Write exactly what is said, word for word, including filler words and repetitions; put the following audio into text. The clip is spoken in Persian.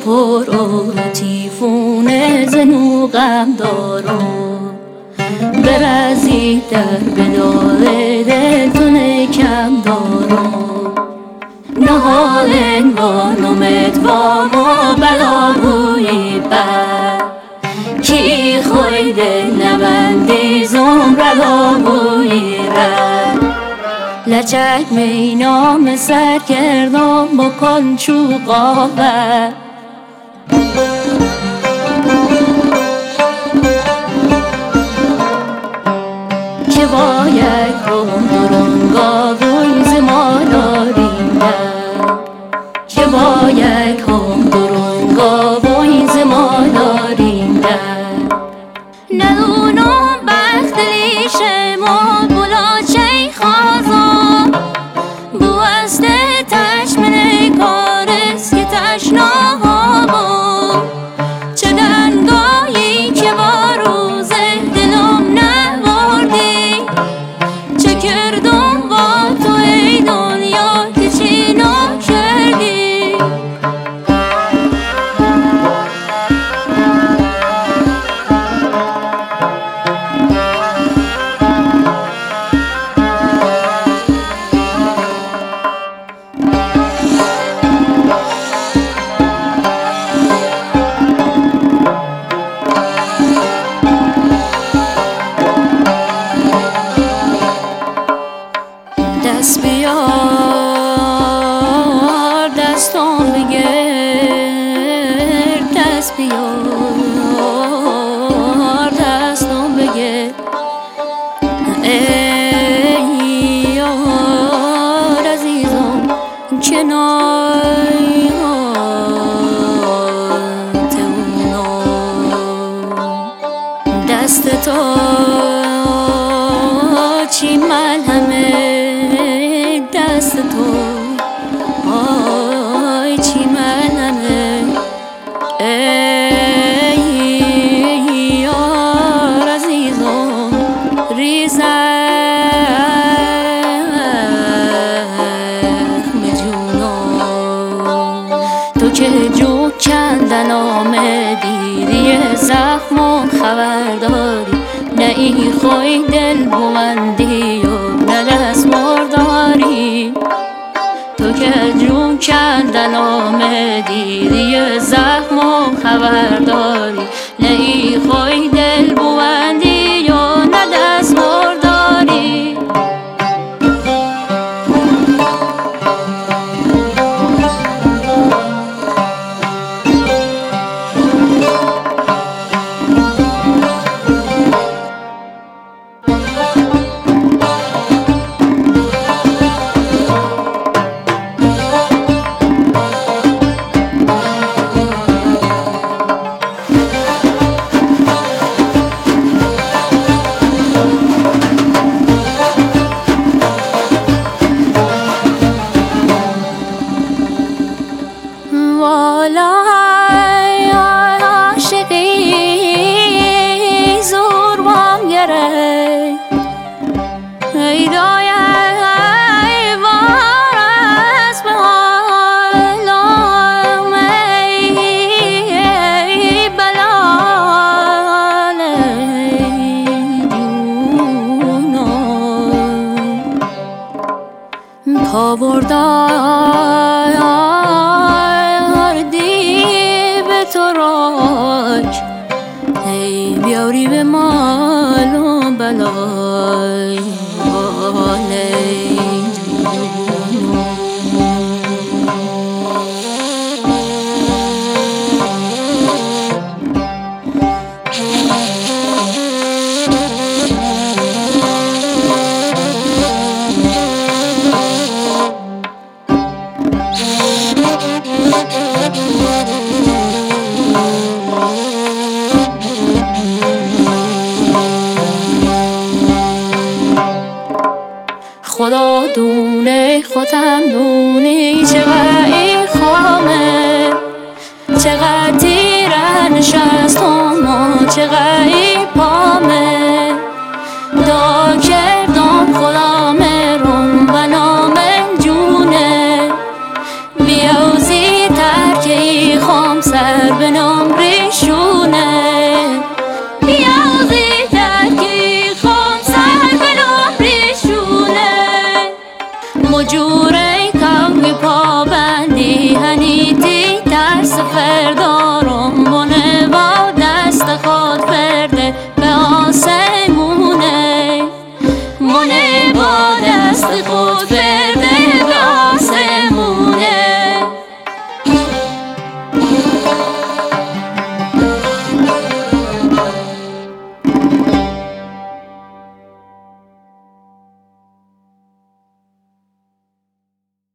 برو تیفون زنوغم دارو برزی در بدار دل تو نکم دارو نهال انوان امیدوام و بلا بوی بر کی خویده نبندی زمرلا بوی رد لچک مینام سرگردان بکن چوقا بر که باید کن درنگا بوی زمالارینده که باید کن درنگا بوی زمالارینده ندونم بخت لیشه ما بلا چی خوازم بو است تشمن کارست که تشناها با چه دنگایی که با روز دلم نبردی چه کردم با تو ای دنیا که چی نکردی دست بیار دستم بگیر دست بیار دستم بگیر ای یار عزیزم کنار دست تو چی ملهمه دست تو آی چی منمه ای یار عزیزم ریزم جونم تو که جو کندن آمدی دیگه زخمم خبر داری نه ای خوی دل بوندی و نه دست مرداری تو که جون کندن آمدی دیگه زخمم خبر داری نه ای خوی دل بوندی و نه دست مرداری والا عاشقی زور وام گره ای دای ای وار از به حالم ای بلال ای جونم پا بردم ای بیاری به مال و بلای خدا دونه خودم دونی چقدر این خامه چقدر تیره نشستم چقدر